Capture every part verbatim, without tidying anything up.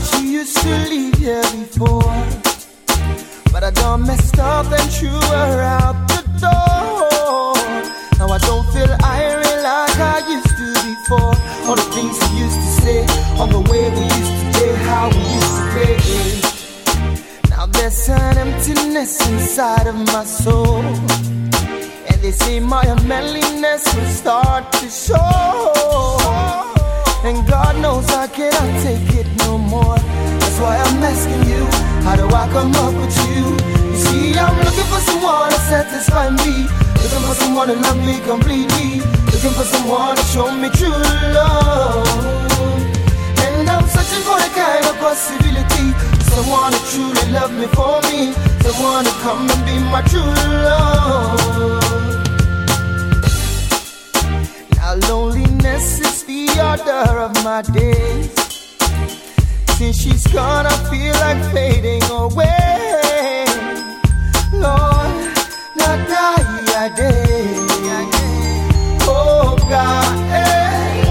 she used to leave here before, but I done messed up and threw her out the door. Now I don't feel irate like I used to before. All the things we used to say, all the way we used to play, how we used to play. Now there's an emptiness inside of my soul, and they say my unmanliness will start to show. And God knows I cannot take it no more. That's why I'm asking you, how do I come up with you? You see, I'm looking for someone to satisfy me, looking for someone to love me completely, looking for someone to show me true love. And I'm searching for that kind of possibility, someone to truly love me for me, someone to come and be my true love. Now loneliness is the order of my days. Since she's gone, I feel like fading away. Lord, not die a day. Oh God, hey.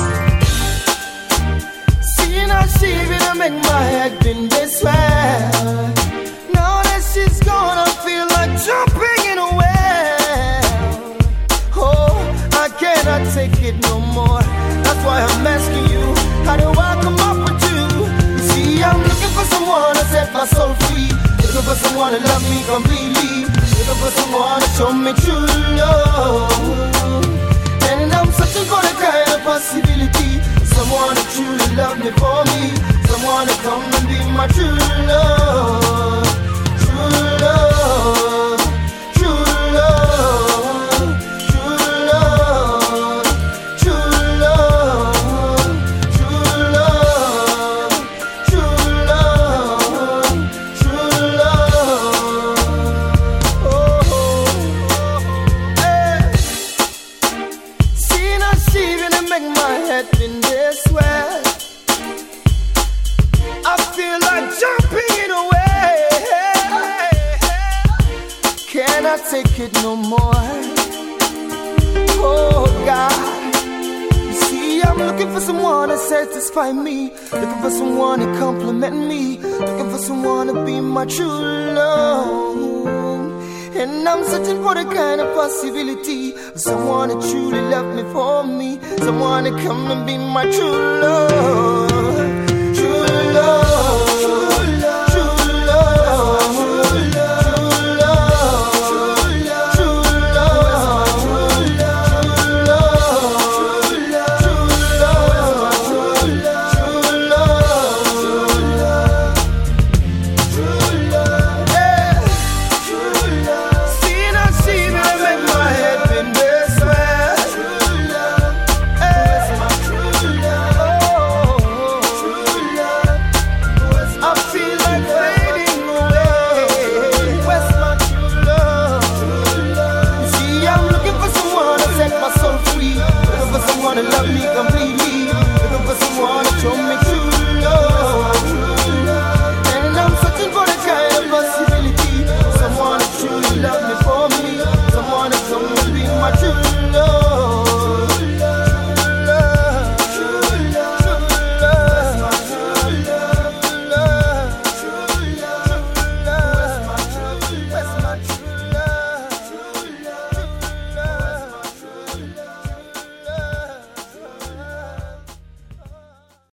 Seeing how she gonna make my head been this way. Now that she's gone, I feel like jumping in a well. Oh, I cannot take it no more. That's why I'm asking you, how do I come up with you? You see, I'm looking for someone to set my soul free, looking for someone to love me completely, looking for someone to show me true love. And I'm searching for the kind of possibility, someone to truly love me for me, someone to come and be my true love. True love, true love, true love, true love, true love, true love, true love. Oh, hey. Seeing how she really make my head in this way, I feel like jumping in a way. Can I take it no more? Oh God, you see, I'm looking for someone to satisfy me, looking for someone to compliment me, looking for someone to be my true love. And I'm searching for the kind of possibility, someone to truly love me for me, someone to come and be my true love. True love, true love, true love, true love, true love, true love, true love, true love, true love, yeah, true love. Seeing how she really make my head been this way. True love, yeah, my true love, true love. I feel like fading away. Where's my true love? You see, I'm looking for someone to set my soul free, looking for someone to love me completely, looking for someone to show me true love. And I'm searching for the kind of possibility, someone to truly love me for me, someone to come and be my true love.